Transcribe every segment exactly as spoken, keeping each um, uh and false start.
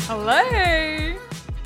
Hello.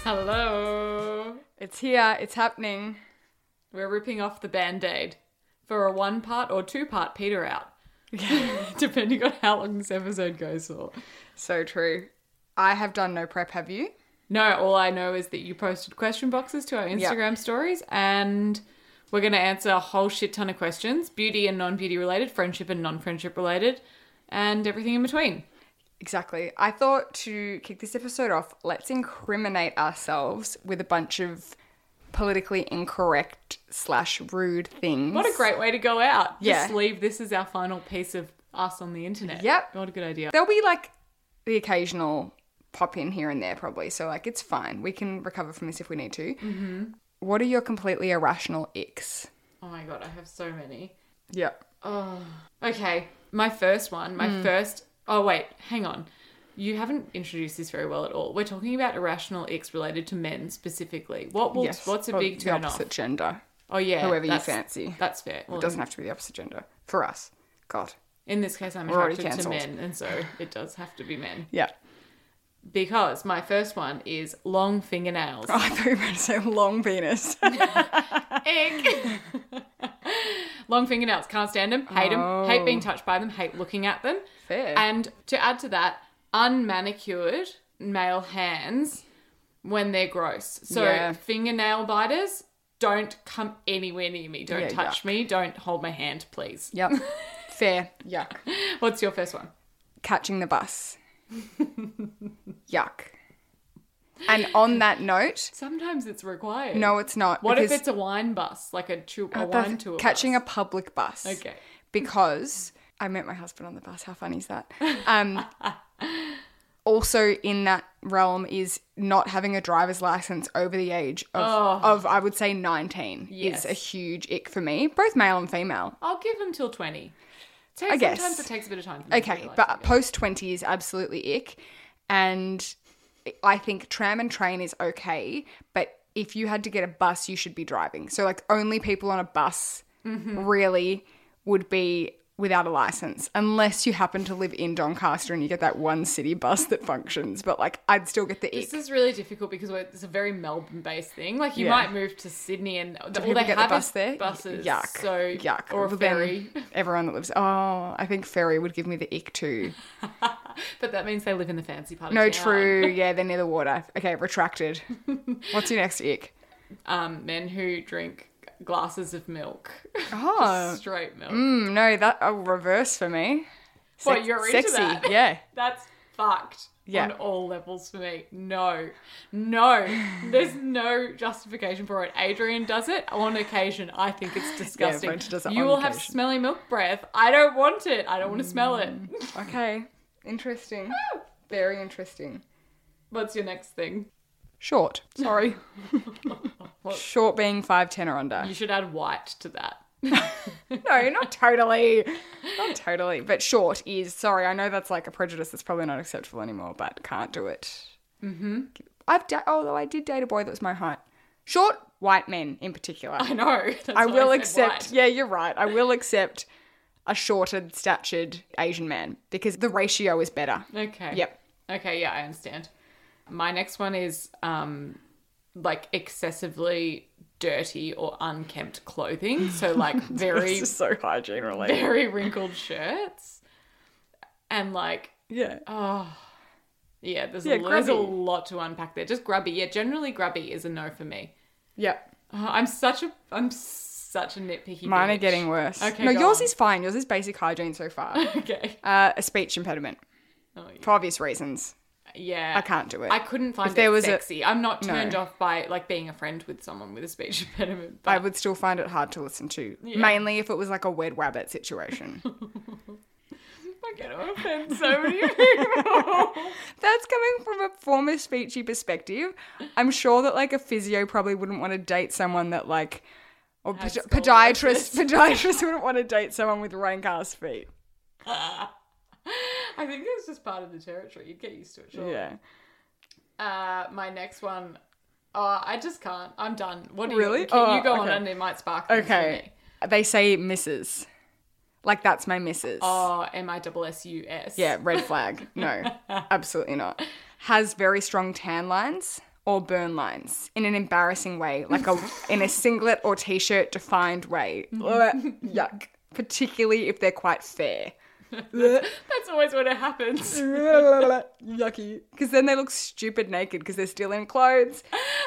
Hello. It's here. It's happening. We're ripping off the Band-Aid for a one-part or two-part peter out. Depending on how long this episode goes for. So true. I have done no prep, have you? No, all I know is that you posted question boxes to our Instagram Yep. stories, and we're going to answer a whole shit ton of questions, beauty and non-beauty related, friendship and non-friendship related, and everything in between. Exactly. I thought to kick this episode off, let's incriminate ourselves with a bunch of politically incorrect slash rude things. What a great way to go out. Just Yeah. leave this as our final piece of us on the internet. Yep. What a good idea. There'll be like the occasional pop in here and there probably. So like it's fine. We can recover from this if we need to. Mm-hmm. What are your completely irrational icks? Oh my God, I have so many. Yep. Oh. Okay, my first one, my Mm. first... Oh, wait, hang on. You haven't introduced this very well at all. We're talking about irrational icks related to men specifically. What will, Yes. What's a Or big the turn opposite off? gender. Oh, yeah. Whoever you that's- fancy. That's fair. Well, It doesn't have to be the opposite gender. For us. God. in this case, I'm We're already attracted to cancelled. men, and so it does have to be men. Yeah. Because my first one is long fingernails. Oh, I thought you were going to say long penis. Ick. Long fingernails, can't stand them, hate them, Oh. hate being touched by them, hate looking at them. Fair. And to add to that, unmanicured male hands when they're gross. So Yeah. fingernail biters, don't come anywhere near me. Don't Yeah, touch yuck. me. Don't hold my hand, please. Yep. Fair. Yuck. What's your first one? Catching the bus. Yuck. And on that note, Sometimes it's required. no, it's not. What if because it's a wine bus, like a, tu- a the- wine tour catching bus? a public bus? Okay. Because I met my husband on the bus. How funny is that? Um, also in that realm is not having a driver's license over the age of, of I would say nineteen Yes. is a huge ick for me, both male and female. I'll give them till twenty. So I guess. Sometimes it takes a bit of time. For me to Okay, realise but it. post twenty is absolutely ick. And I think tram and train is okay, but if you had to get a bus, you should be driving. So like only people on a bus Mm-hmm. really would be without a license, unless you happen to live in Doncaster and you get that one city bus that functions. But like I'd still get the ick. This is really difficult because we're, it's a very Melbourne-based thing. Like you Yeah. might move to Sydney and all people they get the have bus is there? buses. Yuck. So Yuck. or a Well, then ferry. Everyone that lives... Oh, I think ferry would give me the ick too. But that means they live in the fancy part of No, town. true. Yeah, they're near the water. Okay, retracted. What's your next ick? Um, men who drink glasses of milk. Oh. Just straight milk. Mm, no, that a reverse for me. What, Sex- you're into sexy. that? Yeah. That's fucked. Yeah. On all levels for me. No. No. There's no justification for it. Adrian does it on occasion. I think it's disgusting. Brent does it you on will have occasion. smelly milk breath. I don't want it. I don't want to smell it. Okay. Interesting. Very interesting. What's your next thing? Short. Sorry. Short being five ten or under. You should add white to that. No, not totally. Not totally. But short is, sorry, I know that's like a prejudice that's probably not acceptable anymore, but can't do it. Mm-hmm. I've da- although I did date a boy that was my height. Short white men in particular. I know. That's I why will said accept, white. yeah, you're right. I will accept a shorted, statured Asian man because the ratio is better. Okay. Yep. Okay, yeah, I understand. My next one is um like excessively dirty or unkempt clothing. So like very This is so hygiene related. very wrinkled shirts. And like Yeah. oh yeah, there's, Yeah, a, there's a grubby. lot to unpack there. Just grubby. Yeah, generally grubby is a no for me. Yep. Oh, I'm such a I'm such a nitpicky Mine are bitch. getting worse. Okay, No, go yours on. is fine. Yours is basic hygiene so far. Okay. uh, a speech impediment Oh, yeah. for obvious reasons. Yeah. I can't do it. I couldn't find If there it was a- sexy. I'm not turned No. off by like being a friend with someone with a speech impediment. But I would still find it hard to listen to. Yeah. Mainly if it was like a wed wabbit situation. I'm going to offend so many people. That's coming from a former speechy perspective. I'm sure that like a physio probably wouldn't want to date someone that like, or Has podi- scoliosis. podiatrist, podiatrist wouldn't want to date someone with rank ass feet. I think that's just part of the territory. You'd get used to it, sure. Yeah. Uh, my next one, oh, I just can't. I'm done. What do Really? you? Can Oh, you go on okay. and it might spark things for Okay. me. They say Missus Like, that's my missus. Oh, M I S S U S. Yeah, red flag. No, absolutely not. Has very strong tan lines or burn lines in an embarrassing way, like a in a singlet or t-shirt defined way. Yuck. Particularly if they're quite fair. That's always when it happens. Yucky. Because then they look stupid naked because they're still in clothes.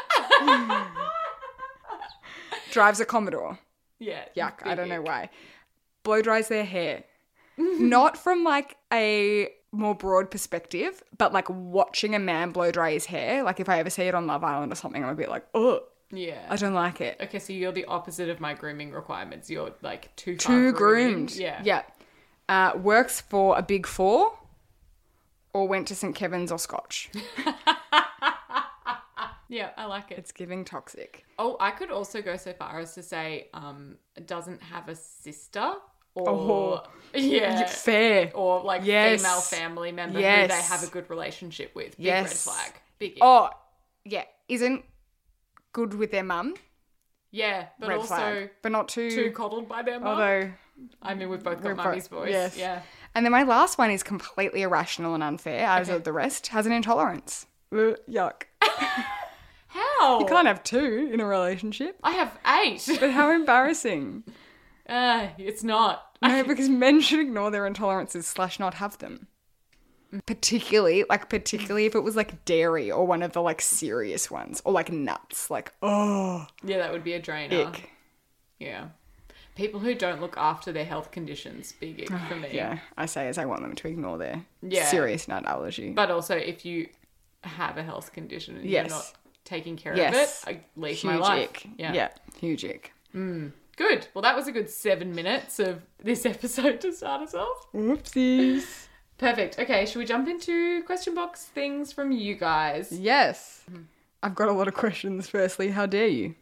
Drives a Commodore. Yeah. Yuck. I don't know ick. why. Blow dries their hair. Not from like a more broad perspective, but like watching a man blow dry his hair. Like if I ever see it on Love Island or something, I'm a bit like, oh, Yeah. I don't like it. Okay, so you're the opposite of my grooming requirements. You're like too far Too grooming. groomed. Yeah. Yeah. Uh, works for a Big Four or went to Saint Kevin's or Scotch. Yeah, I like it. It's giving toxic. Oh, I could also go so far as to say um doesn't have a sister or Oh. yeah. Fair. Or like Yes. female family member Yes. who they have a good relationship with. Big Yes. red flag. Big ick. Oh, yeah. Isn't good with their mum. Yeah, but Red also flag. But not too... too coottled by their mum. although... I mean, we've both got We've both- mummy's voice. yes. Yeah. And then my last one is completely irrational and unfair, as Okay. of the rest. Has an intolerance. Uh, yuck. How? You can't have two in a relationship. I have eight. But how embarrassing. uh, it's not. No, because men should ignore their intolerances slash not have them. Particularly, like, particularly if it was like dairy or one of the like serious ones or like nuts. Like, oh, Yeah, that would be a drainer. ick. Yeah. People who don't look after their health conditions, big ick for me. Yeah, I say as I want them to ignore their Yeah. serious nut allergy. But also, if you have a health condition and Yes. you're not taking care Yes. of it, I leave Huge my life. ick. Yeah. Yeah, huge ick. Good. Well, that was a good seven minutes of this episode to start us off. Whoopsies. Perfect. Okay, should we jump into question box things from you guys? Yes. I've got a lot of questions. Firstly, how dare you?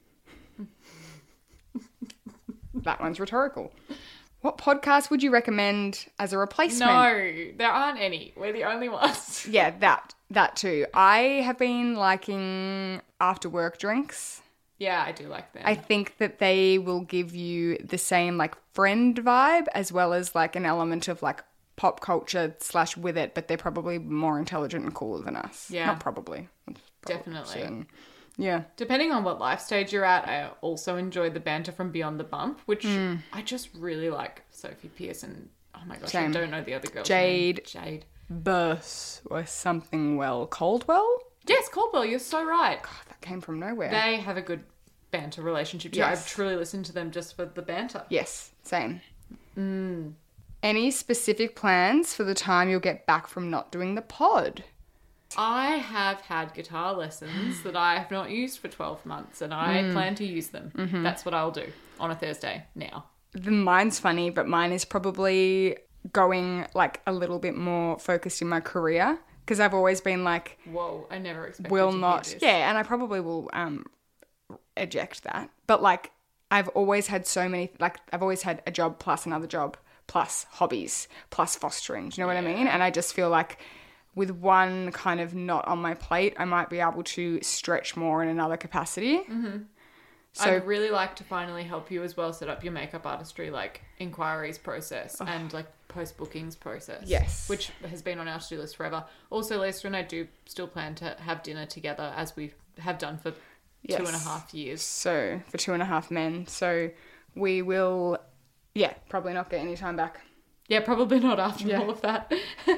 That one's rhetorical. What podcast would you recommend as a replacement? No, there aren't any. We're the only ones. Yeah, that. That too. I have been liking after work drinks. Yeah, I do like them. I think that they will give you the same like friend vibe as well as like an element of like pop culture slash with it, but they're probably more intelligent and cooler than us. Yeah. Not probably. It's probably Definitely. certain. Yeah. Depending on what life stage you're at, I also enjoy the banter from Beyond the Bump, which Mm. I just really like. Sophie Pearson. Oh my gosh, Same. I don't know the other girl. Jade. Jade. Burse or something well. Caldwell? Yes, Caldwell, you're so right. God, that came from nowhere. They have a good banter relationship too. Yes. I've truly listened to them just for the banter. Yes, same. Mm. Any specific plans for the time you'll get back from not doing the pod? I have had guitar lessons that I have not used for twelve months and I Mm. plan to use them. Mm-hmm. That's what I'll do on a Thursday now. The mine's funny, but mine is probably going like a little bit more focused in my career because I've always been like, Whoa, I never expected will to hear not, this. yeah, and I probably will um eject that. But like, I've always had so many, like, I've always had a job plus another job plus hobbies plus fostering. Do you know what I mean? And I just feel like with one kind of not on my plate, I might be able to stretch more in another capacity. Mm-hmm. So I'd really like to finally help you as well set up your makeup artistry like inquiries process and like post bookings process. Yes. Which has been on our to-do list forever. Also, Lisa and I do still plan to have dinner together as we have done for Yes. two and a half years. So for two and a half men. So we will, yeah, probably not get any time back. Yeah, probably not after Yeah. all of that.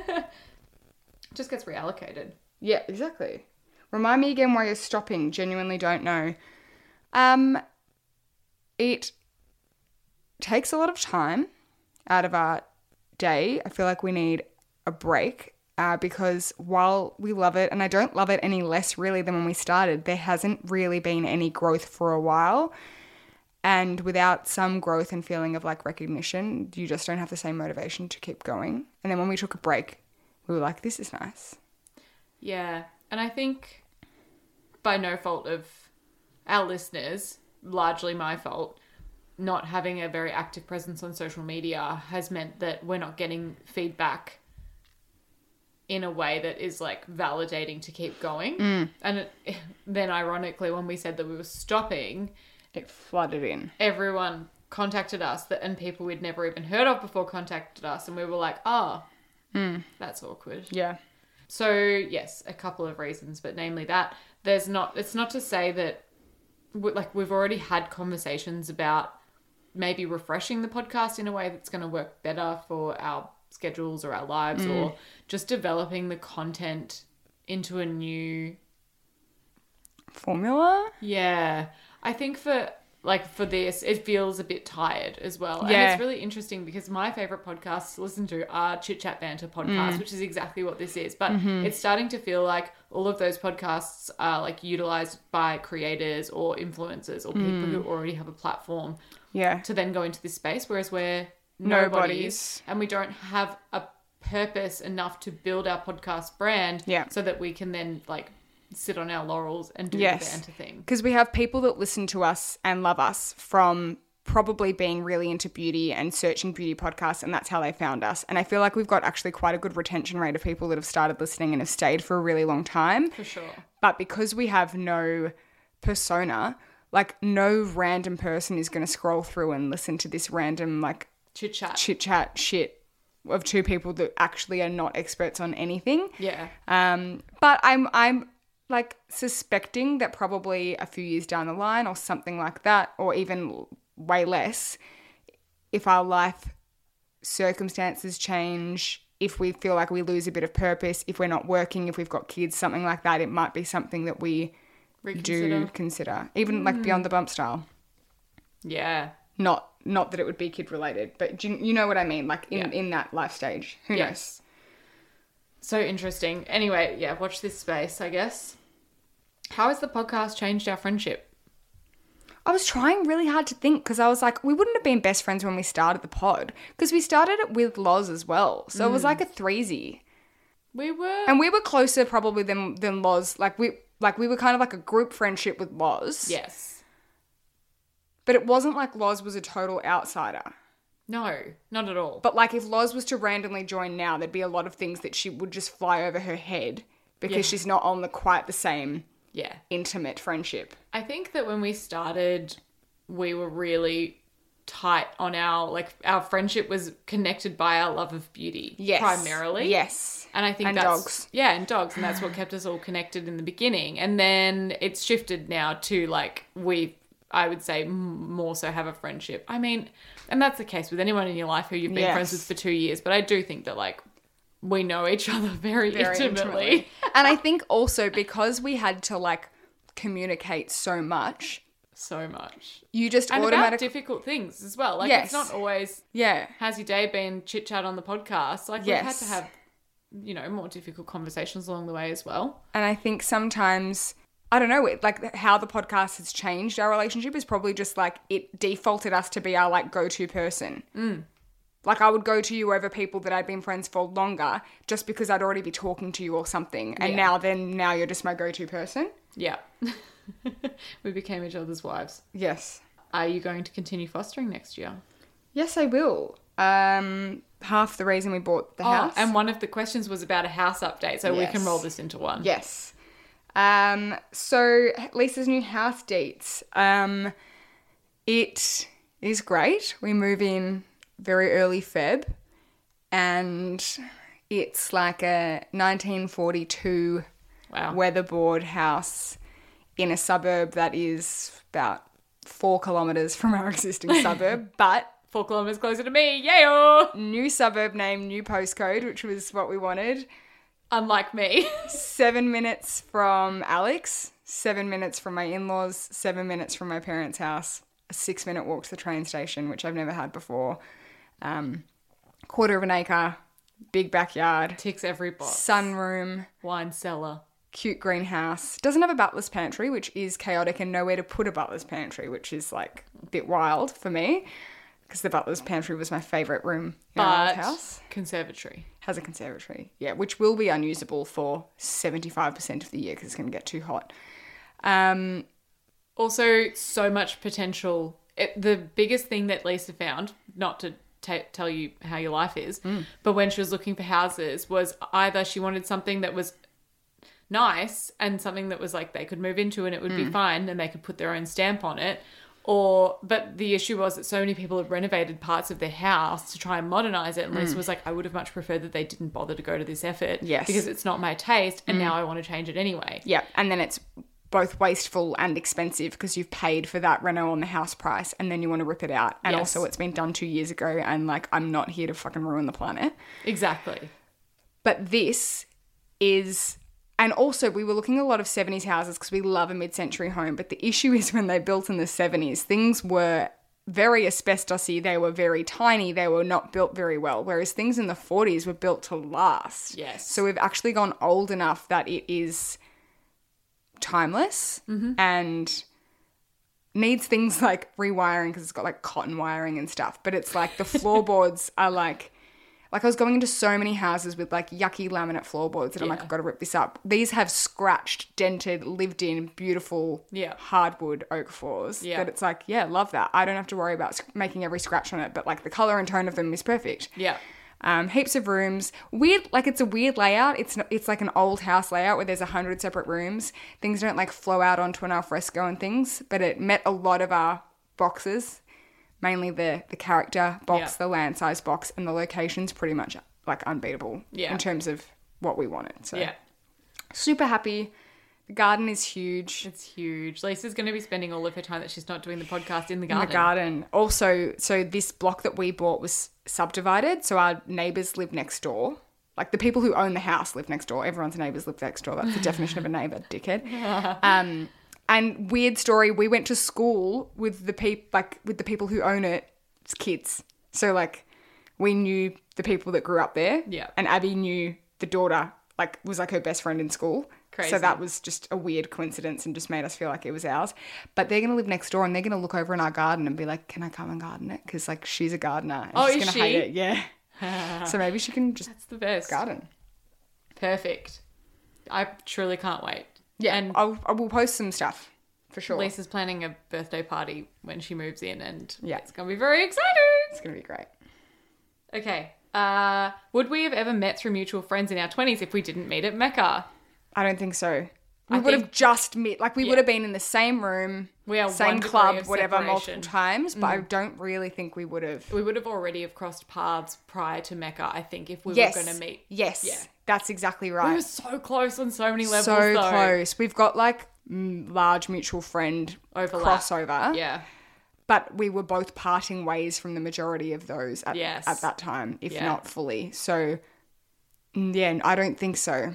Just gets reallocated. Yeah, exactly. Remind me again why you're stopping. Genuinely don't know. Um, it takes a lot of time out of our day. I feel like we need a break uh, because while we love it, and I don't love it any less really than when we started, there hasn't really been any growth for a while. And without some growth and feeling of like recognition, you just don't have the same motivation to keep going. And then when we took a break, we were like, this is nice. Yeah. And I think by no fault of our listeners, largely my fault, not having a very active presence on social media has meant that we're not getting feedback in a way that is like validating to keep going. Mm. And it, then ironically, when we said that we were stopping, It flooded in. everyone contacted us that and people we'd never even heard of before contacted us, and we were like, oh, Mm. that's awkward. Yeah. So yes, a couple of reasons, but namely that there's not, it's not to say that we, like we've already had conversations about maybe refreshing the podcast in a way that's going to work better for our schedules or our lives, Mm. or just developing the content into a new, Formula? yeah. I think for like for this, it feels a bit tired as well. And Yeah. it's really interesting because my favorite podcasts to listen to are Chit Chat Banter podcasts, Mm. which is exactly what this is. But Mm-hmm. it's starting to feel like all of those podcasts are like utilized by creators or influencers or people Mm. who already have a platform Yeah. to then go into this space, whereas we're Nobodies. nobodies and we don't have a purpose enough to build our podcast brand Yeah. so that we can then like sit on our laurels and do Yes. the banter thing. Because we have people that listen to us and love us from probably being really into beauty and searching beauty podcasts, and that's how they found us. And I feel like we've got actually quite a good retention rate of people that have started listening and have stayed for a really long time. For sure. But because we have no persona, like no random person is going to scroll through and listen to this random like Chit chat. chit chat shit of two people that actually are not experts on anything. Yeah. Um, but I'm I'm like suspecting that probably a few years down the line or something like that, or even way less, if our life circumstances change, if we feel like we lose a bit of purpose, if we're not working, if we've got kids, something like that, it might be something that we Reconsider. do consider, even like Beyond the Bump style. Yeah. Not not that it would be kid related, but do you, you know what I mean? Like in, Yeah. in that life stage. Who Yes. So interesting. Anyway, yeah, watch this space, I guess. How has the podcast changed our friendship? knows? I was trying really hard to think because I was like, we wouldn't have been best friends when we started the pod because we started it with Loz as well. So it was like a threesy. We were... And we were closer probably than than Loz. Like we like we were kind of like a group friendship with Loz. Yes. But it wasn't like Loz was a total outsider. No, not at all. But like if Loz was to randomly join now, there'd be a lot of things that she would just fly over her head because Yeah. she's not on the quite the same Yeah. intimate friendship. I think that when we started, we were really tight on our, like, our friendship was connected by our love of beauty. Yes. Primarily. Yes. And I think And that's... dogs. Yeah, and dogs. And that's what kept us all connected in the beginning. And then it's shifted now to, like, we, I would say, m- more so have a friendship. I mean, and that's the case with anyone in your life who you've been Yes. friends with for two years. But I do think that, like, we know each other very, Very intimately. intimately. And I think also because we had to like communicate so much, So much. you just And about automatically... difficult things as well. Like, Yes. it's not always... Yeah. How's your day been? Chit chat on the podcast. Like Yes. we've had to have, you know, more difficult conversations along the way as well. And I think sometimes, I don't know, it, like how the podcast has changed our relationship is probably just like it defaulted us to be our like go-to person. Mm. Like I would go to you over people that I'd been friends for longer just because I'd already be talking to you or something. And Yeah. now then, now you're just my go-to person. Yeah. We became each other's wives. Yes. Are you going to continue fostering next year? Yes, I will. Um, half the reason we bought the house. Oh, and one of the questions was about a house update, so we Yes. can roll this into one. Yes. Um, so Lisa's new house dates. Um, it is great. We move in very early Feb, and it's like a nineteen forty-two Wow. weatherboard house in a suburb that is about four kilometres from our existing suburb, but Four kilometres closer to me. Yayo! new suburb name, new postcode, which was what we wanted. Unlike me. Seven minutes from Alex, seven minutes from my in-laws, seven minutes from my parents' house, a six-minute walk to the train station, which I've never had before. Um, quarter of an acre, big backyard, Ticks every box. sunroom, Wine cellar. cute greenhouse. Doesn't have a butler's pantry, which is chaotic, and nowhere to put a butler's pantry, which is like a bit wild for me because the butler's pantry was my favourite room in our But old house. conservatory. Has a conservatory, yeah, which will be unusable for seventy-five percent of the year because it's going to get too hot. Um, Also, so much potential. It, the biggest thing that Lisa found, not to ta tell you how your life is, but when she was looking for houses, was either she wanted something that was nice and something that was like they could move into and it would be fine and they could put their own stamp on it, Or, but the issue was that so many people had renovated parts of their house to try and modernize it. And Lisa was like, I would have much preferred that they didn't bother to go to this effort. Yes. Because it's not my taste. And now I want to change it anyway. Yeah. And then it's both wasteful and expensive because you've paid for that reno on the house price and then you want to rip it out. And Yes. also it's been done two years ago and like, I'm not here to fucking ruin the planet. Exactly. But this is... And also, we were looking at a lot of seventies houses because we love a mid-century home. But the issue is when they built in the seventies, things were very asbestosy. They were very tiny. They were not built very well. Whereas things in the forties were built to last. Yes. So we've actually gone old enough that it is timeless Mm-hmm. and needs things like rewiring because it's got like cotton wiring and stuff. But it's like the floorboards are like... Like I was going into so many houses with like yucky laminate floorboards that I'm like, Yeah. I've got to rip this up. These have scratched, dented, lived in, beautiful Yeah. hardwood oak floors. Yeah. That it's like, yeah, love that. I don't have to worry about sc- making every scratch on it, but like the color and tone of them is perfect. Yeah. Um, heaps of rooms. Weird, like it's a weird layout. It's not, it's like an old house layout where there's a hundred separate rooms. Things don't like flow out onto an alfresco and things, but it met a lot of our boxes. Mainly the, the character box, Yeah. the land size box, and the location's pretty much like unbeatable Yeah. in terms of what we wanted. So Yeah. super happy. The garden is huge. It's huge. Lisa's going to be spending all of her time that she's not doing the podcast in the In garden. the garden. Also, so this block that we bought was subdivided. So our neighbours live next door. Like the people who own the house live next door. Everyone's neighbours live next door. That's the definition of a neighbour, dickhead. Um, and weird story, we went to school with the peop- like with the people who own it, it's kids. So like we knew the people that grew up there. Yeah. And Abby knew the daughter, like was like her best friend in school. Crazy. So that was just a weird coincidence and just made us feel like it was ours. But they're going to live next door and they're going to look over in our garden and be like, can I come and garden it? Because like she's a gardener. And Oh, she's is gonna she? hate it. Yeah. So maybe she can just That's the best. garden. Perfect. I truly can't wait. Yeah. And I'll, I will post some stuff for sure. Lisa's planning a birthday party when she moves in and Yeah. it's going to be very exciting. It's going to be great. Okay. Uh, would we have ever met through mutual friends in our twenties if we didn't meet at Mecca? I don't think so. We I would have think- just met, like we Yeah. would have been in the same room, We are one same degree club, of whatever, separation. multiple times, but I don't really think we would have. We would have already have crossed paths prior to Mecca, I think, if we Yes. were going to meet. Yes. Yeah. That's exactly We right. were so close on so many levels, so though. close. We've got like mm, large mutual friend Overlap. crossover. Yeah. But we were both parting ways from the majority of those at, Yes. at that time, if Yeah. not fully. So, mm, yeah, I don't think so.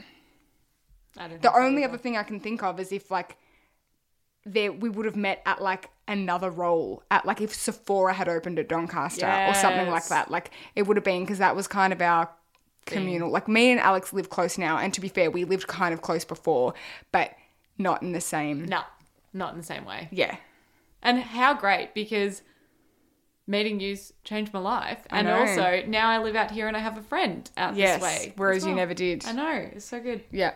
I don't The think so only either. other thing I can think of is if like there we would have met at like another role at like if Sephora had opened at Doncaster or something like Yes. that. Like it would have been because that was kind of our communal. Like me and Alex live close now, and to be fair, we lived kind of close before, but not in the same. No, not in the same way. Yeah. And how great, because meeting you's changed my life. I And know. also, now I live out here and I have a friend out Yes. this way. Whereas as you well. never did. I know. It's so good. Yeah.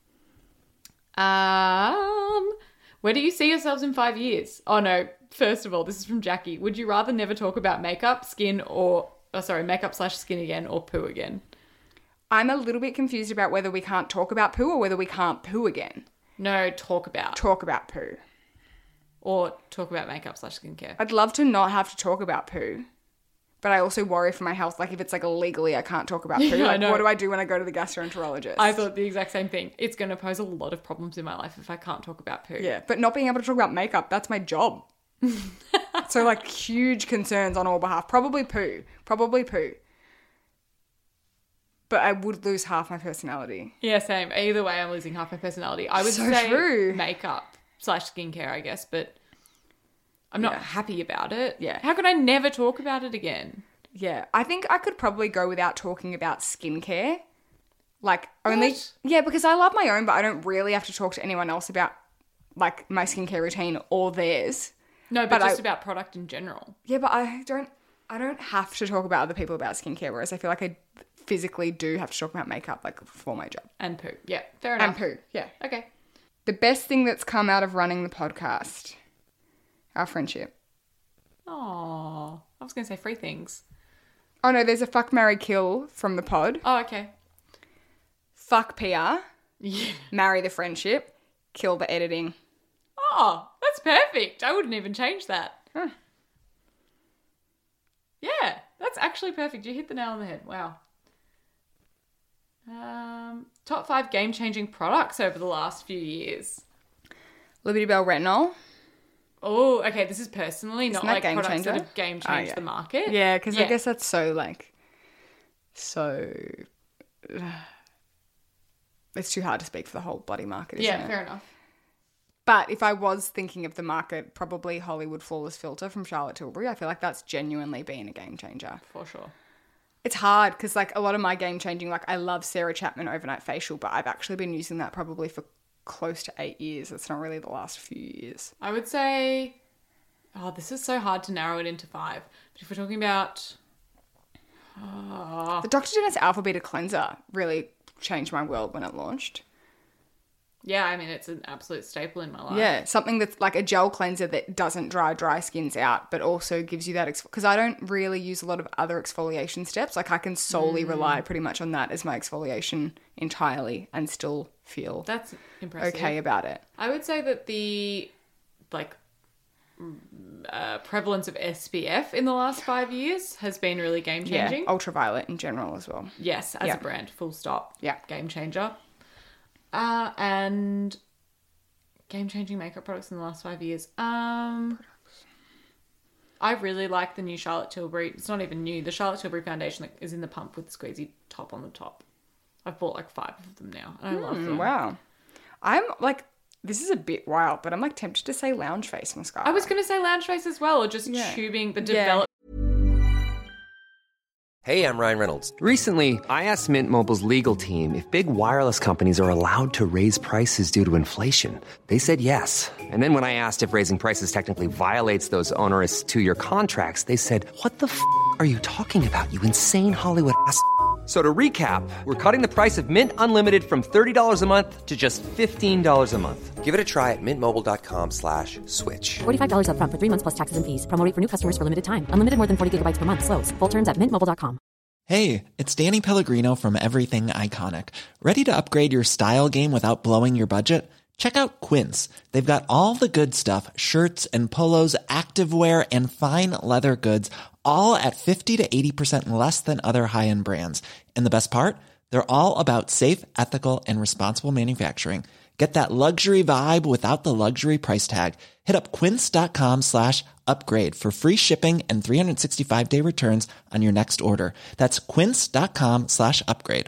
Um, where do you see yourselves in five years? Oh, no. First of all, this is from Jackie. Would you rather never talk about makeup, skin, or... Oh, sorry, makeup slash skin again, or poo again? I'm a little bit confused about whether we can't talk about poo or whether we can't poo again. No, talk about. Talk about poo. Or talk about makeup slash skincare. I'd love to not have to talk about poo. But I also worry for my health. Like if it's like illegally, I can't talk about poo. Yeah, I Like know. what do I do when I go to the gastroenterologist? I thought the exact same thing. It's going to pose a lot of problems in my life if I can't talk about poo. Yeah, but not being able to talk about makeup, that's my job. So like huge concerns on all behalf. Probably poo. Probably poo. But I would lose half my personality. Yeah, same. Either way, I'm losing half my personality. I would So say true. makeup slash skincare, I guess, but I'm not Yeah. happy about it. Yeah. How could I never talk about it again? Yeah, I think I could probably go without talking about skincare. Like only What? yeah, because I love my own, but I don't really have to talk to anyone else about like my skincare routine or theirs. No, but, But just I- about product in general. Yeah, but I don't I don't have to talk about other people about skincare, whereas I feel like I physically do have to talk about makeup like for my job. And poo. Yeah, fair And enough. poo, yeah. Okay. The best thing that's come out of running the podcast, our friendship. Oh, I was going to say free things. Oh no, there's a fuck, marry, kill from the pod. Oh, okay. Fuck P R, Yeah. marry the friendship, kill the editing. Oh, that's perfect. I wouldn't even change that. Huh. Yeah, that's actually perfect. You hit the nail on the head. Wow. Um, top five game-changing products over the last few years. Liberty Bell Retinol. Oh, okay. This is personally, not that like game products changer? that have game Oh, changed yeah. the market. Yeah, because I guess that's so, like, so... It's too hard to speak for the whole bloody market, isn't Yeah, it? fair enough. But if I was thinking of the market, probably Hollywood Flawless Filter from Charlotte Tilbury. I feel like that's genuinely been a game changer. For sure. It's hard because, like, a lot of my game changing, like, I love Sarah Chapman Overnight Facial, but I've actually been using that probably for close to eight years. It's not really the last few years. I would say, oh, this is so hard to narrow it into five. But if we're talking about, oh, The Doctor Dennis Alpha Beta Cleanser really changed my world when it launched. yeah, I mean, it's an absolute staple in my life. Yeah, something that's like a gel cleanser that doesn't dry dry skins out, but also gives you that, because I don't really use a lot of other exfoliation steps. Like, I can solely Mm. rely pretty much on that as my exfoliation entirely and still feel That's impressive. okay about it. I would say that the, like, uh, prevalence of S P F in the last five years has been really game Yeah, changing. ultraviolet in general as well. Yes, as Yeah. a brand, full stop. Yeah. Game changer. Uh, and game changing makeup products in the last five years. Um, I really like the new Charlotte Tilbury. It's not even new. The Charlotte Tilbury foundation that is in the pump with the squeezy top on the top. I've bought like five of them now. And I love them. Wow. I'm like, this is a bit wild, but I'm like tempted to say Lounge Face mascara. I was going to say Lounge Face as well, or just Yeah. tubing the Yeah. develop. Hey, I'm Ryan Reynolds. Recently, I asked Mint Mobile's legal team if big wireless companies are allowed to raise prices due to inflation. They said yes. And then when I asked if raising prices technically violates those onerous two-year contracts, they said, "What the f*** are you talking about, you insane Hollywood ass?" So to recap, we're cutting the price of Mint Unlimited from thirty dollars a month to just fifteen dollars a month. Give it a try at mintmobile.com slash switch. forty-five dollars up front for three months plus taxes and fees. Promo rate for new customers for limited time. Unlimited more than forty gigabytes per month. Slows full terms at mint mobile dot com. Hey, it's Danny Pellegrino from Everything Iconic. Ready to upgrade your style game without blowing your budget? Check out Quince. They've got all the good stuff, shirts and polos, activewear, and fine leather goods, all at fifty to eighty percent less than other high-end brands. And the best part? They're all about safe, ethical, and responsible manufacturing. Get that luxury vibe without the luxury price tag. Hit up quince.com slash upgrade for free shipping and three sixty-five day returns on your next order. That's quince.com slash upgrade.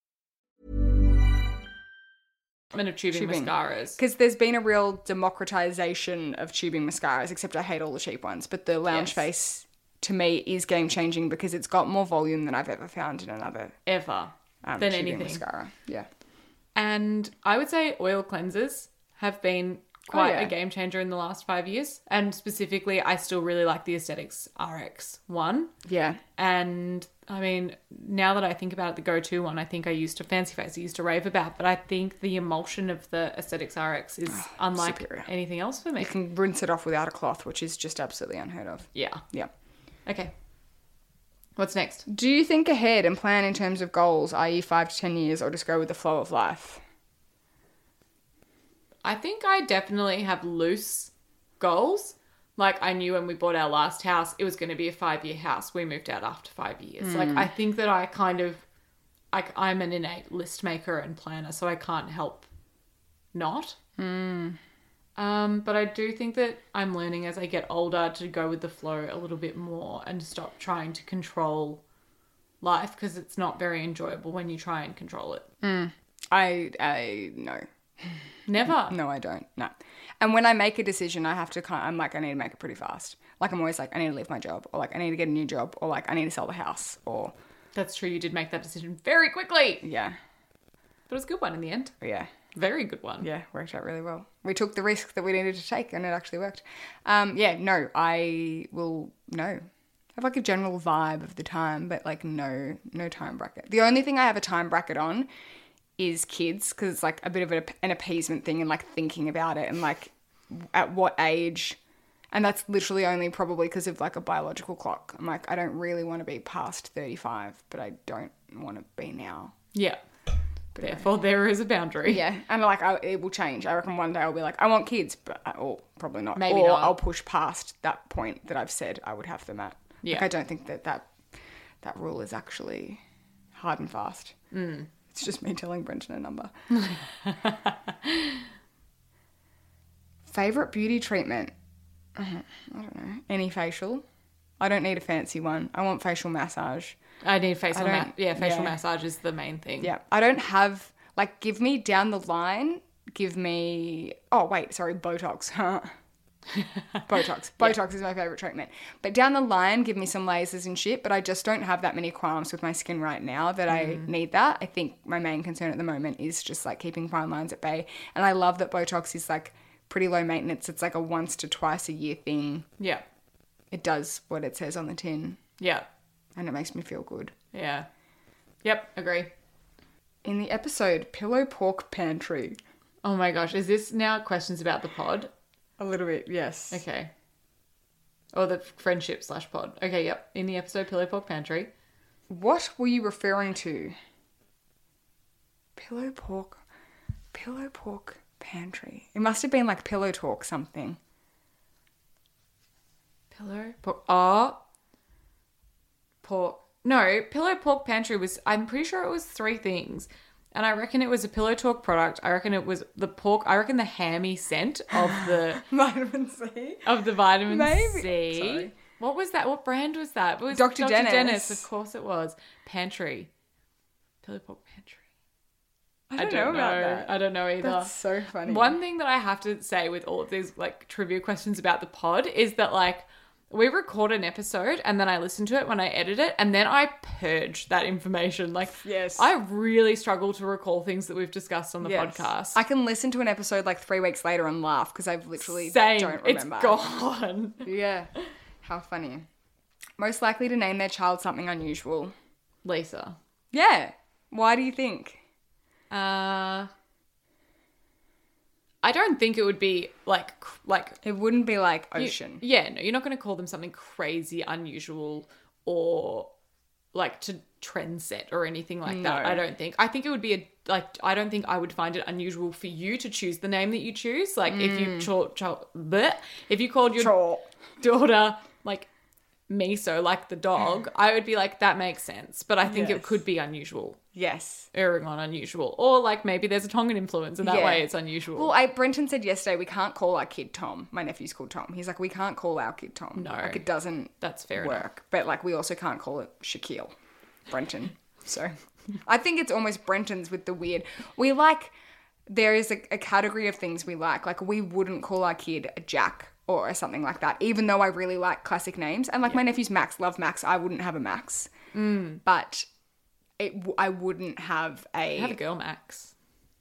Of tubing, Tubing. mascaras. Because there's been a real democratization of tubing mascaras, except I hate all the cheap ones. But the Lounge Yes. Face, to me, is game changing because it's got more volume than I've ever found in another Ever. um, than tubing anything. mascara. Yeah. And I would say oil cleansers have been quite yeah. a game changer in the last five years. And specifically, I still really like the Aesthetics R X one. Yeah. And I mean, now that I think about it, the go-to one, I think I used to Fancy Face, I used to rave about. But I think the emulsion of the Aesthetics R X is unlike superior. anything else for me. You can rinse it off without a cloth, which is just absolutely unheard of. Yeah. Yeah. Okay. What's next? Do you think ahead and plan in terms of goals, that is five to ten years, or just go with the flow of life? I think I definitely have loose goals. Like, I knew when we bought our last house, it was going to be a five-year house. We moved out after five years. Like, I think that I kind of, like, I'm an innate list maker and planner, so I can't help not. Um, but I do think that I'm learning as I get older to go with the flow a little bit more and stop trying to control life, because it's not very enjoyable when you try and control it. I, I, no. Never. No, I don't. No. And when I make a decision, I have to kind of, I'm like, I need to make it pretty fast. Like, I'm always like, I need to leave my job, or like, I need to get a new job, or like, I need to sell the house, or That's true. You did make that decision very quickly. yeah. But it was a good one in the end. Yeah. Very good one. Yeah, worked out really well. We took the risk that we needed to take, and it actually worked. Um, yeah, no, I will, no. I have like a general vibe of the time, but like no, no time bracket. The only thing I have a time bracket on is kids, because it's like a bit of a, an appeasement thing and like thinking about it and like at what age. And that's literally only probably because of like a biological clock. I'm like, I don't really want to be past thirty-five, but I don't want to be now. Yeah. Therefore, there is a boundary. Yeah, and like I, it will change. I reckon one day I'll be like, I want kids, but I, or probably not. Maybe or not. I'll push past that point that I've said I would have them at. Yeah. Like, I don't think that that, that rule is actually hard and fast. Mm. It's just me telling Brenton a number. Favorite beauty treatment? Uh, I don't know. Any facial? I don't need a fancy one. I want facial massage. I need facial, I ma- don't- yeah, facial yeah. massage is the main thing. Yeah, I don't have, like, give me down the line, give me, oh, wait, sorry, Botox. Botox. Botox is my favourite treatment. But down the line, give me some lasers and shit, but I just don't have that many qualms with my skin right now that I need that. I think my main concern at the moment is just, like, keeping fine lines at bay. And I love that Botox is, like, pretty low maintenance. It's, like, a once to twice a year thing. Yeah. It does what it says on the tin, Yeah. and it makes me feel good. Yeah. Yep, agree. In the episode, Pillow Pork Pantry. Oh my gosh, is this now questions about the pod? A little bit, yes. Okay. Or the friendship slash pod. Okay, yep. In the episode Pillow Pork Pantry. What were you referring to? Pillow pork, pillow pork pantry. It must have been like pillow talk something. Pillow pork. Oh. Pork. No, Pillow Pork Pantry was, I'm pretty sure it was three things. And I reckon it was a Pillow Talk product. I reckon it was the pork, I reckon the hammy scent of the Vitamin C. of the vitamin Maybe. C. Sorry. What was that? What brand was that? It was Doctor Dennis. Dennis, of course it was. Pantry. Pillow Pork Pantry. I don't, know about that. I don't know either. That's so funny. One thing that I have to say with all of these like trivia questions about the pod is that like we record an episode and then I listen to it when I edit it and then I purge that information. Like, Yes. I really struggle to recall things that we've discussed on the Yes. podcast. I can listen to an episode like three weeks later and laugh because I've literally Same. don't It's remember. gone. Yeah. How funny. Most likely to name their child something unusual. Lisa. Yeah. Why do you think? Uh, I don't think it would be like cr- like It wouldn't be like you- Ocean. yeah, no, you're not going to call them something crazy, unusual, or like to trend set or anything like that. No. I don't think. I think it would be a like. I don't think I would find it unusual for you to choose the name that you choose. Like if you cho- cho- bleh, if you called your Sure. daughter like Miso, like the dog, I would be like that makes sense. But I think it Yes. could be unusual. Yes. Erring on unusual, or like maybe there's a Tongan influence and that Yeah. way it's unusual. Well, I Brenton said yesterday we can't call our kid Tom. My nephew's called Tom. He's like, we can't call our kid Tom. No. Like it doesn't That's fair work. enough. But like we also can't call it Shaquille. Brenton. So I think it's almost Brenton's with the weird. We like there is a, a category of things we like. Like we wouldn't call our kid a Jack or something like that, even though I really like classic names. And like my nephew's Max, love Max. I wouldn't have a Max. Mm. But it, w- I wouldn't have a... I have a girl Max.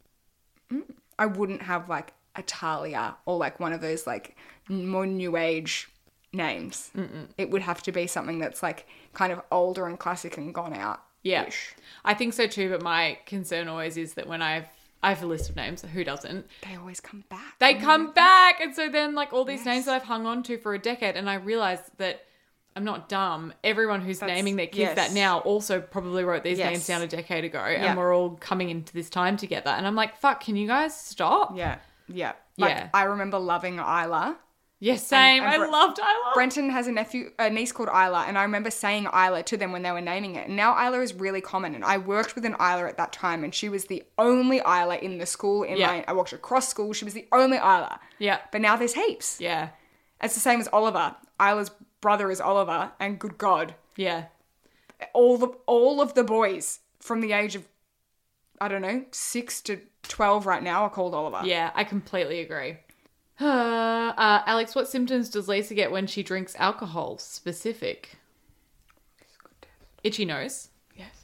I wouldn't have like a Talia or like one of those like more new age names. Mm-mm. It would have to be something that's like kind of older and classic and gone out. Yeah, I think so too. But my concern always is that when I've I have a list of names, who doesn't? They always come back. They come back, and so then like all these names that I've hung on to for a decade, and I realized that I'm not dumb. Everyone who's That's- naming their kids yes. that now also probably wrote these Yes. names down a decade ago, and Yeah. we're all coming into this time together. And I'm like, fuck, can you guys stop? Yeah, yeah. Like, Yeah. I remember loving Isla. Yes, same. and I Bre- loved Isla. Brenton has a nephew, a niece called Isla, and I remember saying Isla to them when they were naming it. And now Isla is really common, and I worked with an Isla at that time, and she was the only Isla in the school. In Yeah. my, I walked across school. She was the only Isla. Yeah. But now there's heaps. Yeah. It's the same as Oliver. Isla's brother is Oliver, and good God, Yeah. all the all of the boys from the age of, I don't know, six to twelve right now are called Oliver. Yeah, I completely agree. Uh, uh, Alex, what symptoms does Lisa get when she drinks alcohol? Specific. Itchy nose. Yes.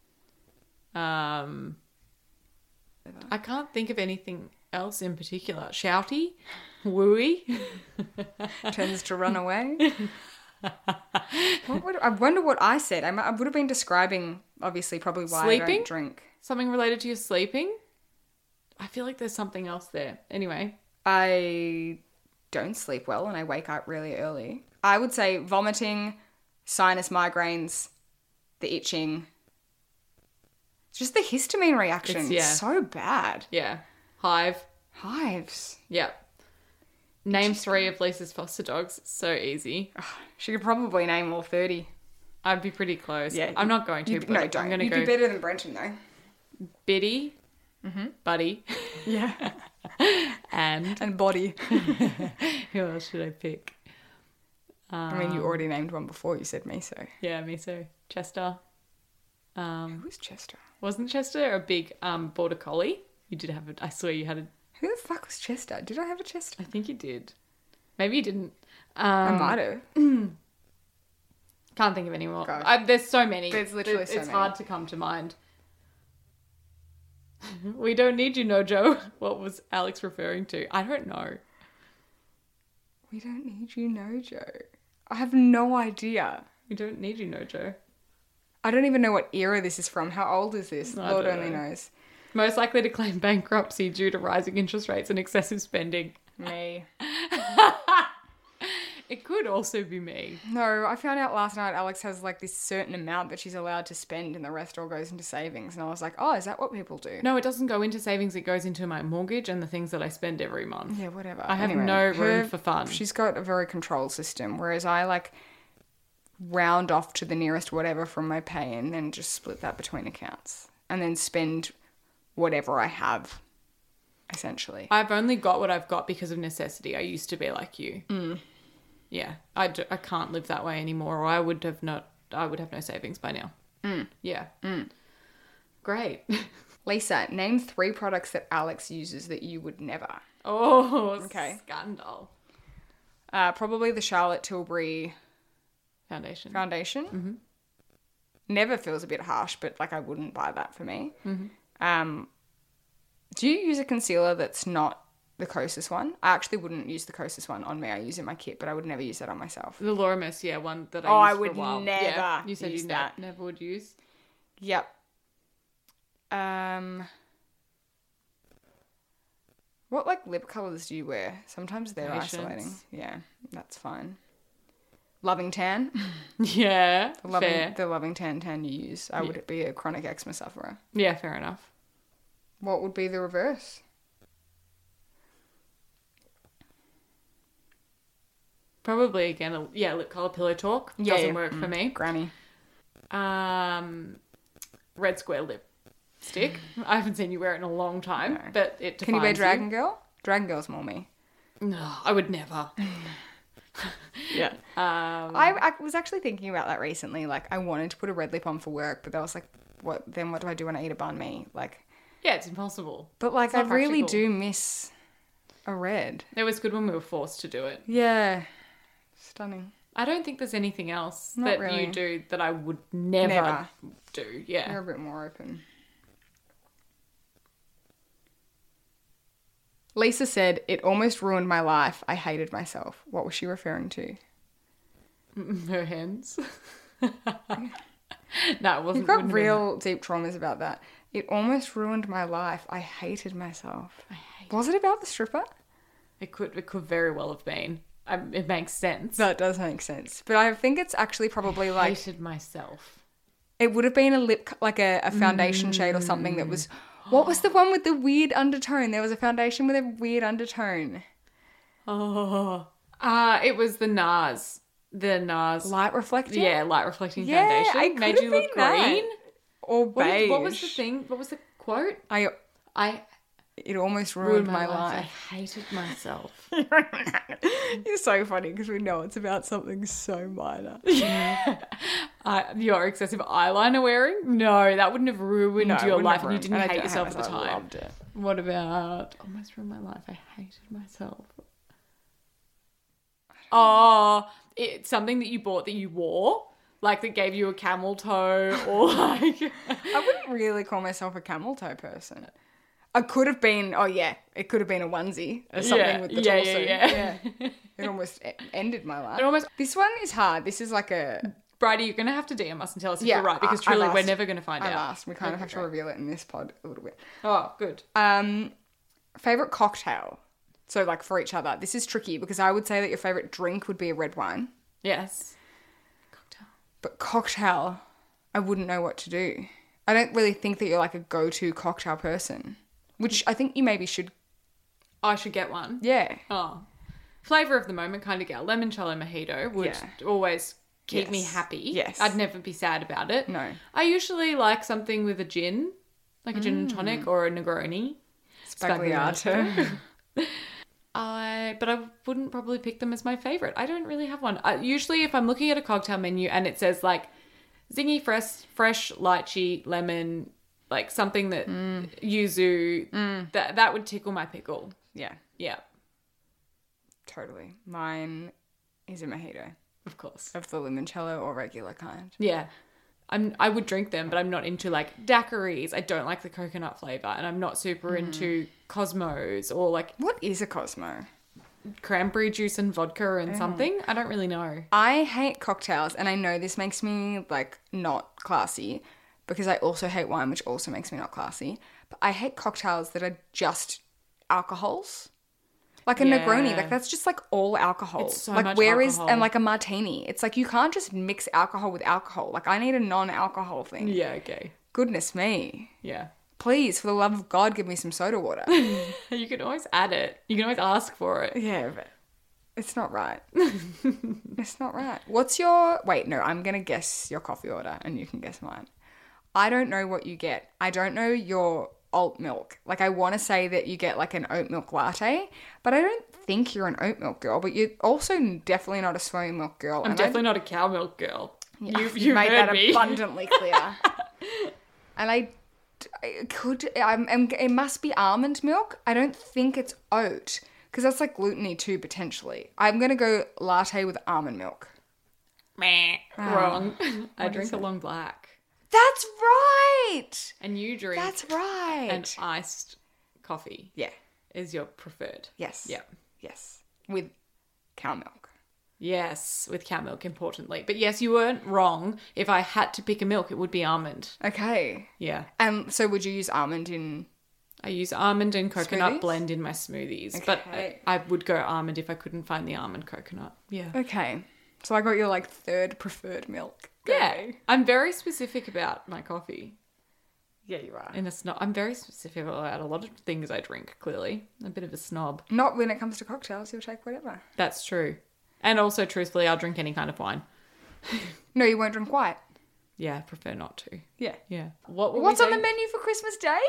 Um, I can't think of anything else in particular. Shouty, wooey. Tends to run away. What would, I wonder what I said. I, might- I would have been describing, obviously, probably why I Sleeping? don't drink. Something related to your sleeping. I feel like there's something else there. Anyway. I don't sleep well and I wake up really early. I would say vomiting, sinus migraines, the itching. Just the histamine reaction. It's- It's, yeah. so bad. Yeah. Hive. Hives. Yep. Name three of Lisa's foster dogs. It's so easy. She could probably name all thirty. I'd be pretty close. Yeah. I'm not going to, You- but no, I'm don't. going to You'd go be better than Brenton, though. Biddy, Buddy, Yeah. and And Body. who else should I pick? I mean, you already named one before. You said Miso. Yeah, me so. Chester. Um, Who's Chester? wasn't Chester a big um, border collie? You did have a. I swear you had a. Who the fuck was Chester? Did I have a Chester? I think you did. Maybe you didn't. I Um, might have. Can't think of any more. Go. I, there's so many. There's literally It- so It's many. hard to come to mind. We don't need you, Nojo. What was Alex referring to? I don't know. We don't need you, Nojo. I have no idea. We don't need you, Nojo. I don't even know what era this is from. How old is this? I Lord don't only know. knows. Most likely to claim bankruptcy due to rising interest rates and excessive spending. Me. It could also be me. No, I found out last night Alex has like this certain amount that she's allowed to spend and the rest all goes into savings. And I was like, oh, is that what people do? No, it doesn't go into savings. It goes into my mortgage and the things that I spend every month. Yeah, whatever. I have Anyway, no room her- for fun. She's got a very controlled system, whereas I like round off to the nearest whatever from my pay and then just split that between accounts and then spend whatever I have, essentially. I've only got what I've got because of necessity. I used to be like you. Mm. Yeah, I, do, I can't live that way anymore, or I would have not. I would have no savings by now. Mm. Yeah. Mm. Great. Lisa, name three products that Alex uses that you would never. Oh, Okay. Scandal. Uh, probably the Charlotte Tilbury Foundation. foundation. Mm-hmm. Never feels a bit harsh, but like I wouldn't buy that for me. Mm-hmm. Um, do you use a concealer that's not the Kosas one? I actually wouldn't use the Kosas one on me. I use it in my kit, but I would never use that on myself. The Laura Mercier one that I Oh, used I for would a while. never Yeah, you said use you ne- that. never would use. Yep. Um, what like lip colors do you wear? Sometimes they're Patience. isolating. Yeah, that's fine. Loving Tan. Yeah, The loving, fair. the loving tan tan you use. I would be a chronic eczema sufferer. Yeah, fair enough. What would be the reverse? Probably again, a, yeah, lip color pillow talk Yeah, doesn't yeah. work for me. Granny. Um, red square lipstick. I haven't seen you wear it in a long time, but it defines Can you wear Dragon Girl? Dragon Girl's more me. No, I would never. Yeah. Um, I, I was actually thinking about that recently. Like, I wanted to put a red lip on for work, but I was like, what? Then what do I do when I eat a banh mi? Like, yeah, it's impossible. but like, It's I not really practical. do miss a red. It was good when we were forced to do it. Yeah. Stunning. I don't think there's anything else Not that really. you do that I would never, Never. do. Yeah. You're a bit more open. Lisa said, it almost ruined my life. I hated myself. What was she referring to? Her hands. No, it wasn't. You've got wouldn't have been real deep traumas about that. It almost ruined my life. I hated myself. I hate Was it about the stripper? that. It could. It could very well have been. I, it makes sense. That does make sense. But I think it's actually probably like, hated myself. it would have been a lip, like a, a foundation shade or something that was, what was the one with the weird undertone? There was a foundation with a weird undertone. Oh. Uh, it was the NARS. The NARS. Light reflecting? Yeah, light reflecting Yeah, foundation. I could Made have you look been that. green. Or What, beige. did- what was the thing? What was the quote? I, I it almost ruined, ruined my, my, life. life. I hated myself. It's so funny because we know it's about something so minor. uh, your excessive eyeliner wearing? No, that wouldn't have ruined No, it your wouldn't life have and you ruined- didn't and I hate don't yourself hate at the myself. I time. loved it. What about almost ruined my life? I hated myself. Oh, it's something that you bought that you wore, like that gave you a camel toe, or like I wouldn't really call myself a camel toe person. I could have been, oh yeah, it could have been a onesie or something Yeah, with the yeah, torso. yeah, yeah. It almost e- ended my life. It almost- This one is hard. This is like a... Bridie, you're gonna have to D M us and tell us if Yeah, you're right, because I- I've truly we're asked. never gonna find I've out. asked. We kind of have to Okay. reveal it in this pod a little bit. Oh, good. Um, favorite cocktail. So like for each other. This is tricky because I would say that your favorite drink would be a red wine. Yes. Cocktail. But cocktail, I wouldn't know what to do. I don't really think that you're like a go-to cocktail person, which I think you maybe should. I should get one. Yeah. Oh. Flavor of the moment kind of gal. Limoncello mojito would Yeah. always keep Yes. me happy. Yes. I'd never be sad about it. No. I usually like something with a gin, like a gin Mm. and tonic or a Negroni. Spagliato. I, but I wouldn't probably pick them as my favorite. I don't really have one. I, usually if I'm looking at a cocktail menu and it says like zingy, fresh, fresh, lychee, lemon, like something that Mm. yuzu, that that would tickle my pickle. Yeah, Yeah, totally. Mine is a mojito of course. of the limoncello or regular kind. Yeah. I'm, I would drink them, but I'm not into like daiquiris. I don't like the coconut flavor, and I'm not super Mm. into Cosmos or like What is a Cosmo? cranberry juice and vodka and something. I don't really know. I hate cocktails, and I know this makes me like not classy because I also hate wine, which also makes me not classy. But I hate cocktails that are just alcohols. Like a Yeah. Negroni, like that's just like all alcohol. It's so like much where is alcohol. and like a martini. It's like you can't just mix alcohol with alcohol. Like I need a non-alcohol thing. Yeah, okay. Goodness me. Yeah. Please, for the love of God, give me some soda water. You can always add it. You can always ask for it. Yeah, but it's not right. It's not right. What's your... Wait, no, I'm going to guess your coffee order and you can guess mine. I don't know what you get. I don't know your alt milk. Like, I want to say that you get like an oat milk latte, but I don't think you're an oat milk girl, but you're also definitely not a soy milk girl. I'm and definitely not a cow milk girl. I, You've, you've made heard that me. abundantly clear. And I... I could... I'm, I'm, it must be almond milk. I don't think it's oat. Because that's like gluten-y too, potentially. I'm going to go latte with almond milk. Meh. Wrong. I What drink is a it? long black. That's right! And you drink That's right. an iced coffee Yeah. is your preferred. Yes. Yeah. Yes. With cow milk. Yes, with cow milk, importantly. But yes, you weren't wrong. If I had to pick a milk, it would be almond. Okay. Yeah. And so would you use almond in... I use almond and coconut Smoothies? blend in my smoothies. But I, Okay. I would go almond if I couldn't find the almond coconut. Yeah. Okay. So I got your like third preferred milk. Yeah. Okay. I'm very specific about my coffee. Yeah, you are. And it's not, I'm very specific about a lot of things I drink, clearly. I'm a bit of a snob. Not when it comes to cocktails. You'll take whatever. That's true. And also, truthfully, I'll drink any kind of wine. No, you won't drink white. Yeah, I prefer not to. Yeah. Yeah. What were we What's on the saying? menu for Christmas Day?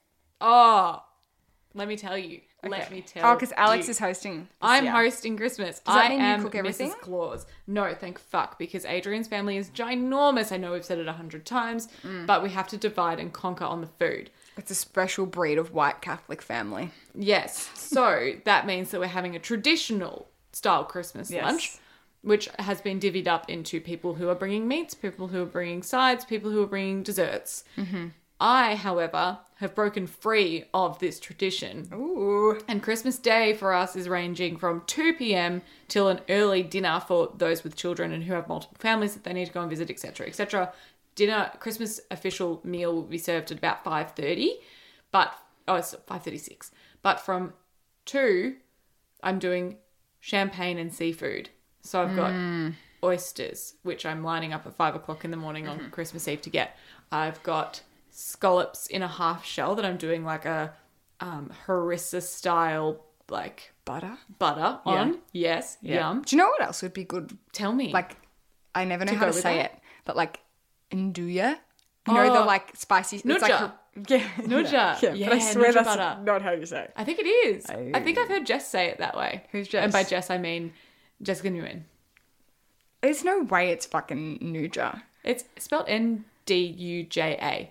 Oh, let me tell you. Let me tell you. Oh, because Alex is hosting. this I'm year. hosting Christmas. Does that I mean you am cook everything? Missus Claus. No, thank fuck, because Adrian's family is ginormous. I know we've said it a hundred times, Mm. but we have to divide and conquer on the food. It's a special breed of white Catholic family. Yes. So that means that we're having a traditional style Christmas Yes. lunch, which has been divvied up into people who are bringing meats, people who are bringing sides, people who are bringing desserts. Mm-hmm. I, however, have broken free of this tradition. Ooh. And Christmas Day for us is ranging from two p.m. till an early dinner for those with children and who have multiple families that they need to go and visit, et cetera, et cetera. Dinner, Christmas official meal will be served at about five thirty, but, oh, it's five thirty-six. But from two, I'm doing champagne and seafood. So I've got oysters, which I'm lining up at five o'clock in the morning on Christmas Eve to get. I've got scallops in a half shell that I'm doing like a um, harissa style like Butter? butter on. Yes, yum. Do you know what else would be good? Tell me. Like, I never know To how go to with say that? it, but like, nduja? You know, the Oh. like spicy... It's like, Nuja. yeah. Nuja. Yeah, but I Yeah, swear Nuja that's butter. not how you say it. I think it is. I think I've heard Jess say it that way. Who's Jess? And by Jess, I mean Jessica Nguyen. There's no way it's fucking Nuja. It's spelled N D U J A.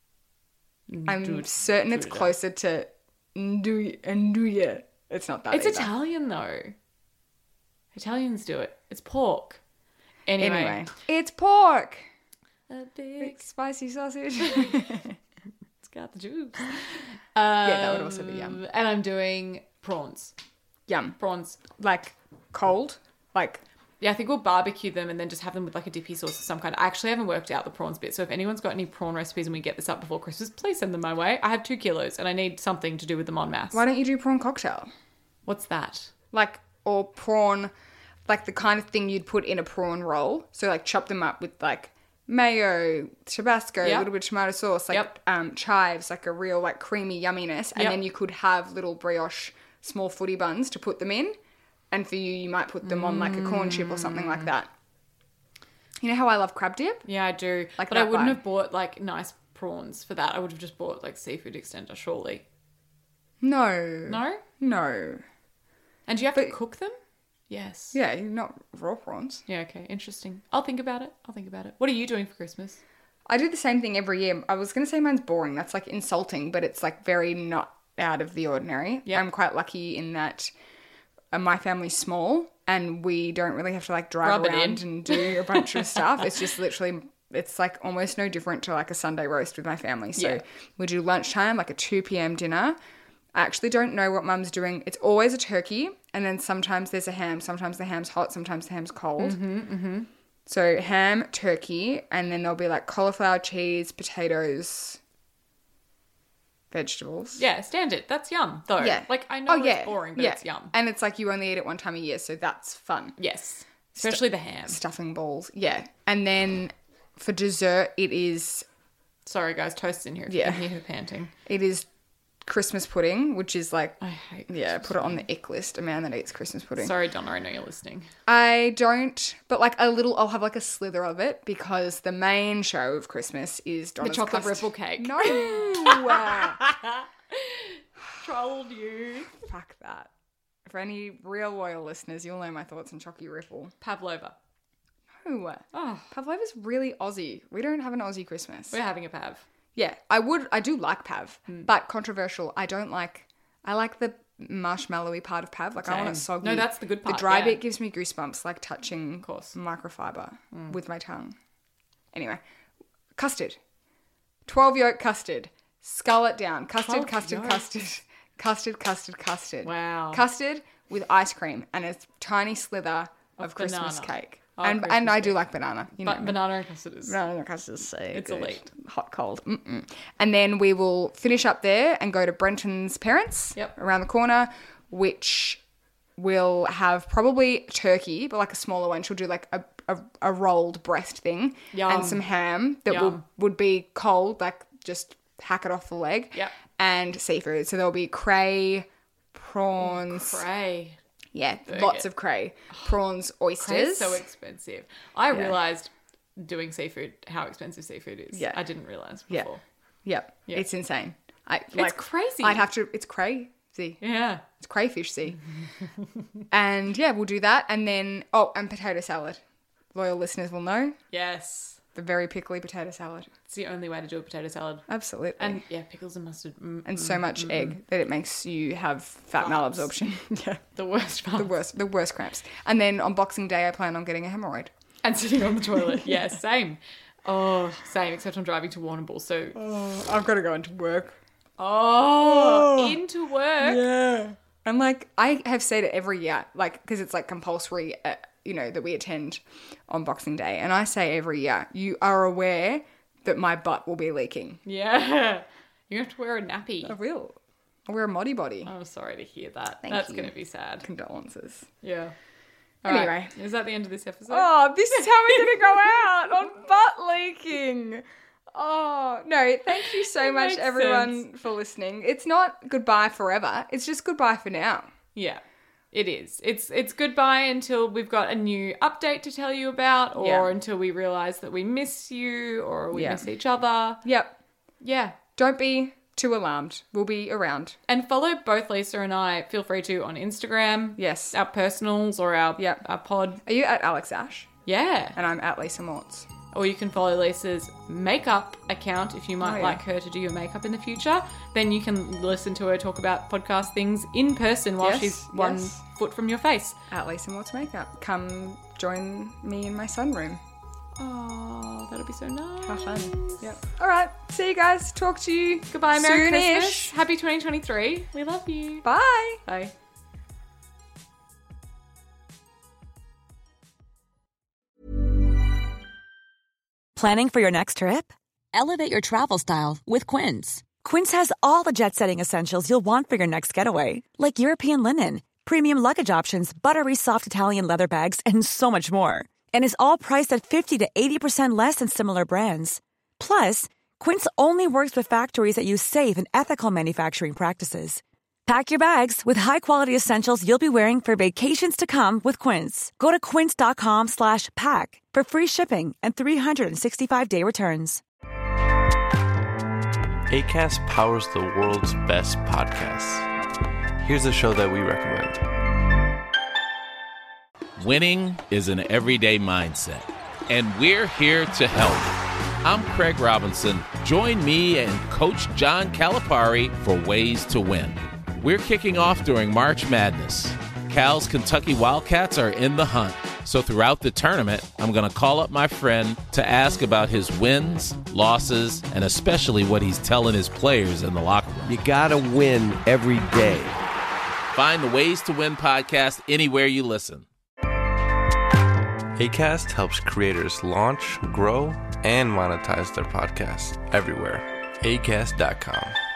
I'm certain it's closer to ndu- nduja. It's not that It's either. Italian though. Italians do it. It's pork. Anyway. Anyway, it's pork. A big Big spicy sausage. It's got the juice. Yeah, that would also be yum. Um, And I'm doing prawns. Yum. Prawns. Like cold? Like, Yeah, I think we'll barbecue them and then just have them with like a dippy sauce of some kind. I actually haven't worked out the prawns bit. So if anyone's got any prawn recipes and we get this up before Christmas, please send them my way. I have two kilos and I need something to do with them en masse. why don't you do prawn cocktail? What's that? Like, or prawn, like the kind of thing you'd put in a prawn roll. So like chop them up with like mayo, Tabasco, a Yep. little bit of tomato sauce, like Yep. um, chives, like a real like creamy yumminess. And Yep. then you could have little brioche small footy buns to put them in. And for you, you might put them on like a corn chip or something Mm. like that. You know how I love crab dip? Yeah, I do. Like but I that wouldn't vibe. have bought like nice prawns for that. I would have just bought like seafood extender, surely. No. No? No. And do you have to But- cook them? Yes. Yeah, not raw prawns. Yeah, okay. Interesting. I'll think about it. I'll think about it. What are you doing for Christmas? I do the same thing every year. I was going to say mine's boring. That's like insulting, but it's like very not out of the ordinary. Yep. I'm quite lucky in that uh, my family's small and we don't really have to like drive Rub it around in. and do a bunch of stuff. It's just literally, it's like almost no different to like a Sunday roast with my family. So Yeah. we do lunchtime, like a two p.m. dinner. I actually don't know what mum's doing. It's always a turkey, and then sometimes there's a ham. Sometimes the ham's hot, sometimes the ham's cold. Mm-hmm, mm-hmm. So ham, turkey, and then there'll be like cauliflower, cheese, potatoes, vegetables. Yeah, standard. That's yum, though. Yeah. Like, I know Oh, yeah. it's boring, but Yeah. it's yum. And it's like you only eat it one time a year, so that's fun. Yes. Especially the ham. Stuffing balls. Yeah. And then for dessert, it is Sorry, guys. Toast's in here. If Yeah. you can hear her panting. it is Christmas pudding, which is like, I hate yeah, put it on the ick list. A man that eats Christmas pudding. Sorry, Donna. I know you're listening. I don't, but like a little, I'll have like a slither of it because the main show of Christmas is Donna's chocolate custard- ripple cake. No. Trolled you. Fuck that. For any real loyal listeners, you'll know my thoughts on Chocky Ripple. Pavlova. No. Oh, Pavlova's really Aussie. We don't have an Aussie Christmas. we're having a pav. Yeah, I would, I do like Pav, Hmm. but controversial. I don't like, I like the marshmallowy part of Pav. Like I want it Same. soggy. No, that's the good part, The dry yeah. bit gives me goosebumps, like touching course. Hmm. microfiber with my tongue. Anyway, custard. twelve yolk custard. Scull it down. Custard, twelve custard, yolks. custard. Custard, custard, custard. Wow. Custard with ice cream and a tiny slither of, Of Christmas banana. cake. Oh, and Christmas and I do cake. like banana. You know But me. banana and custard is. Banana custard is so It's good. elite. Hot, cold. Mm-mm. And then we will finish up there and go to Brenton's parents Yep. around the corner, which will have probably turkey, but like a smaller one. She'll do like a, a, a rolled breast thing Yum. and some ham that will, Yum. would be cold, like just hack it off the leg. Yep. And seafood. So there'll be cray, prawns. Cray. Yeah, lots of cray. Prawns, Cray oysters. is so expensive. I realized doing seafood how expensive seafood is. Yeah. I didn't realize Yeah. before. Yep. Yeah. It's insane. I, like, crazy. I'd have to, it's crazy. Yeah. It's crayfish sea. And yeah, we'll do that. And then, oh, and potato salad. Loyal listeners will know Yes. the very pickly potato salad. It's the only way to do a potato salad. Absolutely. And yeah, pickles and mustard. Mm, and so much egg that it makes you have fat malabsorption. yeah. the worst part. The worst, the worst cramps. And then on Boxing Day, I plan on getting a hemorrhoid. And sitting on the toilet. Yeah, same. Oh, same, except I'm driving to Warrnambool, so... Oh, I've got to go into work. Oh, into work. Yeah. And like, I have said it every year, like, because it's like compulsory, uh, you know, that we attend on Boxing Day. And I say every year, you are aware that my butt will be leaking. Yeah. You have to wear a nappy. I will. I'll wear a moddy body. I'm sorry to hear that. Thank That's you. going to be sad. Condolences. Yeah. Anyway. Right. Is that the end of this episode? Oh, this is how we're going to go out on butt leaking. Oh, no, thank you so It much, makes everyone, sense. for listening. It's not goodbye forever. It's just goodbye for now. Yeah. It is. It's it's goodbye until we've got a new update to tell you about, or Yeah. until we realise that we miss you or we Yeah. miss each other. Yep. Yeah. Don't be too alarmed. We'll be around. And follow both Lisa and I, feel free to, on Instagram. Yes. Our personals or our, Yep. our pod. Are you at Alex Ash? Yeah. And I'm at Lisa Mortz. Or you can follow Lisa's makeup account if you might Oh, yeah. like her to do your makeup in the future. Then you can listen to her talk about podcast things in person while Yes, she's one yes. foot from your face. At Lisa Mortz Makeup. Come join me in my sunroom. Oh, that'll be so nice. Have fun. Yep. All right. See you guys. Talk to you. Goodbye, Merry soon-ish. Christmas. Happy twenty twenty-three. We love you. Bye. Bye. Planning for your next trip? Elevate your travel style with Quince. Quince has all the jet-setting essentials you'll want for your next getaway, like European linen, premium luggage options, buttery soft Italian leather bags, and so much more. and is all priced at fifty to eighty percent less than similar brands. Plus, Quince only works with factories that use safe and ethical manufacturing practices. Pack your bags with high-quality essentials you'll be wearing for vacations to come with Quince. Go to quince.com slash pack for free shipping and three sixty-five day returns. Acast powers the world's best podcasts. Here's a show that we recommend. Winning is an everyday mindset, and we're here to help. I'm Craig Robinson. Join me and Coach John Calipari for Ways to Win. We're kicking off during March Madness. Cal's Kentucky Wildcats are in the hunt. So throughout the tournament, I'm going to call up my friend to ask about his wins, losses, and especially what he's telling his players in the locker room. You got to win every day. Find the Ways to Win podcast anywhere you listen. Acast helps creators launch, grow, and monetize their podcasts everywhere. acast dot com.